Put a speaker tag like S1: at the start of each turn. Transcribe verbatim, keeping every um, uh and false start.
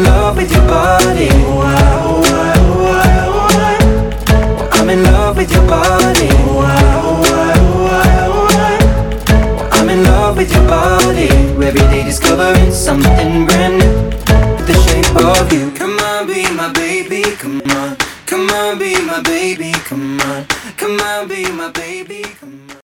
S1: in love with your body. Oh, I, oh, I, oh, I, oh, I. I'm in love with your body. Oh, I, oh, I, oh, I, oh, I. I'm in love with your body. Every day discovering something brand new.